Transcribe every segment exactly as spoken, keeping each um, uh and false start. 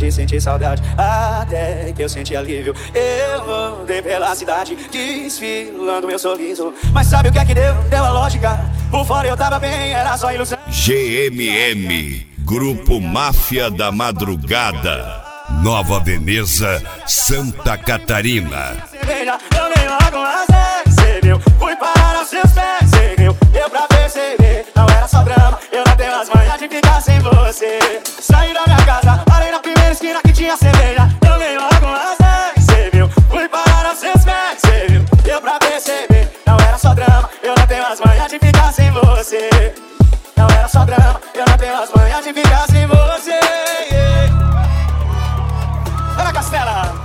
de sentir saudade, até que eu senti alívio. Eu rodei pela cidade, desfilando meu sorriso. Mas sabe o que é que deu? Deu a lógica. Por fora eu tava bem, era só ilusão. G M M, Grupo Máfia da Madrugada, Nova Veneza, Santa Catarina. Eu nem logo azar, cê viu? Fui parar aos seus pés, cê viu? Deu pra perceber, não era só drama. Eu não tenho as manhas de ficar sem você. Saí da minha casa, parei na primeira esquina que tinha cerveja. Eu nem logo azar, cê viu? Fui parar aos seus pés, cê viu? Deu pra perceber, não era só drama. Eu não tenho as manhas de ficar sem você. Não era só drama, eu não tenho as manhas de ficar sem você. Olha a Castela.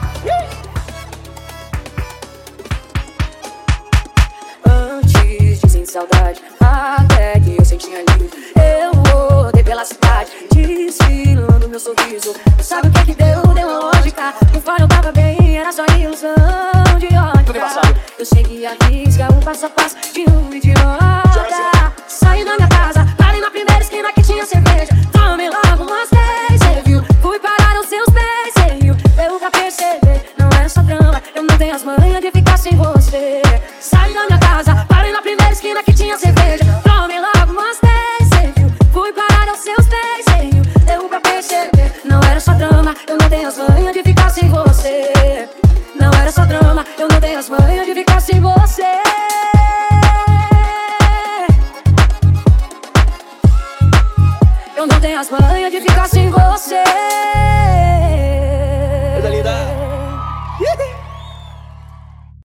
Antes de sentir saudade, até que eu senti alívio. Eu rodei pela cidade, desfilando meu sorriso. Sabe o que é que deu? Deu uma lógica. Por fora eu tava bem, era só ilusão de ótica. Eu segui a risca, um passo a passo de um idiota. Saí da minha casa, parei na primeira esquina que tinha cerveja. Tomei logo umas dez, cê viu? Fui parar aos seus pés, cê viu? Deu pra perceber, não é só drama. Eu não tenho as manhas de ficar sem você. Saí da minha casa, parei na primeira esquina que tinha cerveja. Tomei logo umas dez, cê viu? Fui parar aos seus pés, cê viu? Deu pra perceber, não era só drama. Eu não tenho as manhas de ficar sem você. Não era só drama, eu não tenho as manhas